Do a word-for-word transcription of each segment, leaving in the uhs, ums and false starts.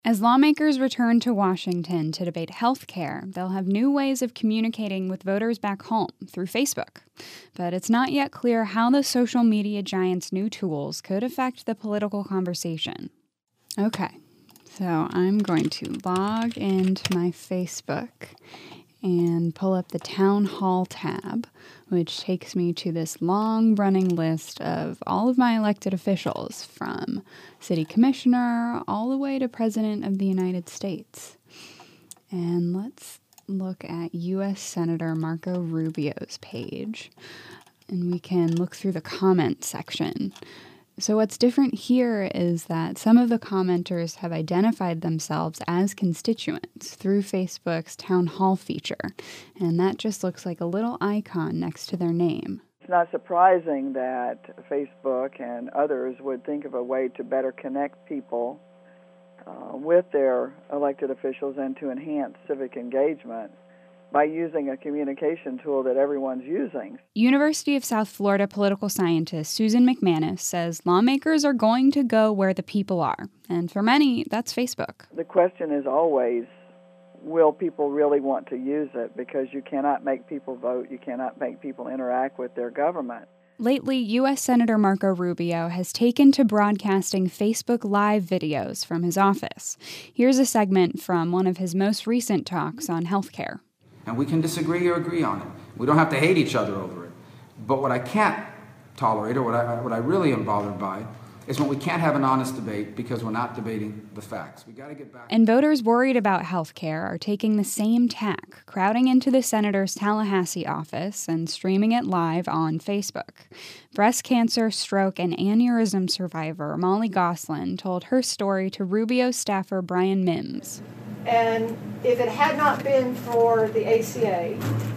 As lawmakers return to Washington to debate health care, they'll have new ways of communicating with voters back home through Facebook. But it's not yet clear how the social media giant's new tools could affect the political conversation. Okay, so I'm going to log into my Facebook and pull up the Town Hall tab, which takes me to this long-running list of all of my elected officials, from city commissioner all the way to President of the United States. And let's look at U S Senator Marco Rubio's page, and we can look through the comment section. So what's different here is that some of the commenters have identified themselves as constituents through Facebook's Town Hall feature, and that just looks like a little icon next to their name. It's not surprising that Facebook and others would think of a way to better connect people uh, with their elected officials and to enhance civic engagement by using a communication tool that everyone's using. University of South Florida political scientist Susan McManus says lawmakers are going to go where the people are, and for many, that's Facebook. The question is always, will people really want to use it? Because you cannot make people vote, you cannot make people interact with their government. Lately, U S Senator Marco Rubio has taken to broadcasting Facebook Live videos from his office. Here's a segment from one of his most recent talks on healthcare. And we can disagree or agree on it. We don't have to hate each other over it. But what I can't tolerate, or what I, what I really am bothered by, is when we can't have an honest debate because we're not debating the facts. We got to get back. And voters worried about health care are taking the same tack, crowding into the senator's Tallahassee office and streaming it live on Facebook. Breast cancer, stroke, and aneurysm survivor Molly Goslin told her story to Rubio staffer Brian Mims. And if it had not been for the A C A,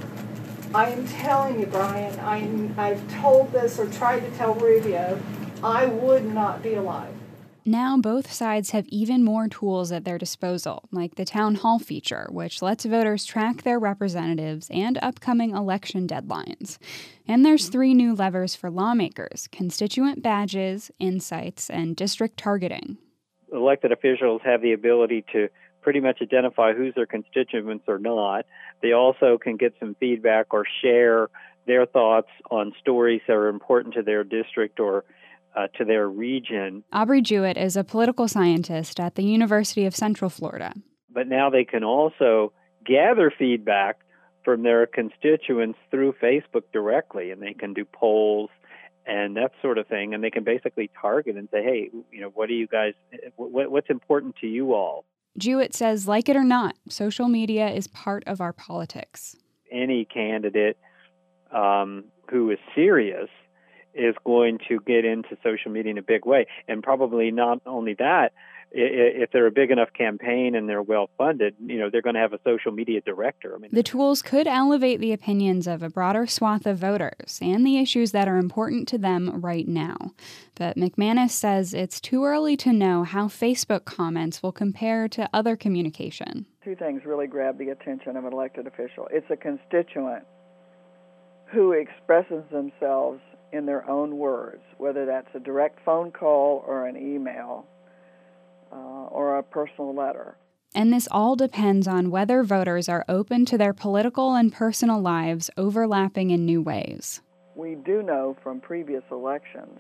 I am telling you, Brian, I'm, I've told this or tried to tell Rubio, I would not be alive. Now both sides have even more tools at their disposal, like the Town Hall feature, which lets voters track their representatives and upcoming election deadlines. And there's three new levers for lawmakers: constituent badges, insights, and district targeting. Elected officials have the ability to pretty much identify who's their constituents or not. They also can get some feedback or share their thoughts on stories that are important to their district or uh, to their region. Aubrey Jewett is a political scientist at the University of Central Florida. But now they can also gather feedback from their constituents through Facebook directly, and they can do polls and that sort of thing, and they can basically target and say, hey, you know, what do you guys, what, what's important to you all? Jewett says, like it or not, social media is part of our politics. Any candidate um, who is serious is going to get into social media in a big way. And probably not only that, if they're a big enough campaign and they're well-funded, you know, they're going to have a social media director. I mean, the tools could elevate the opinions of a broader swath of voters and the issues that are important to them right now. But McManus says it's too early to know how Facebook comments will compare to other communication. Two things really grab the attention of an elected official. It's a constituent who expresses themselves in their own words, whether that's a direct phone call or an email. Uh, or a personal letter. And this all depends on whether voters are open to their political and personal lives overlapping in new ways. We do know from previous elections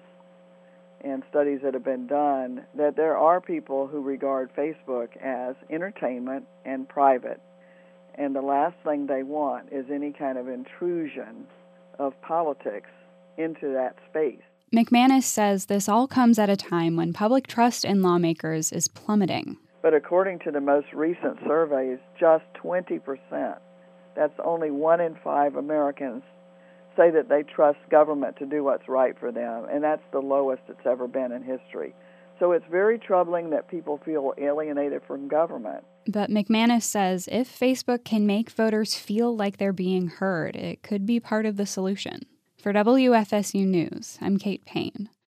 and studies that have been done that there are people who regard Facebook as entertainment and private. And the last thing they want is any kind of intrusion of politics into that space. McManus says this all comes at a time when public trust in lawmakers is plummeting. But according to the most recent surveys, just twenty percent, that's only one in five Americans, say that they trust government to do what's right for them, and that's the lowest it's ever been in history. So it's very troubling that people feel alienated from government. But McManus says if Facebook can make voters feel like they're being heard, it could be part of the solution. For W F S U News, I'm Kate Payne.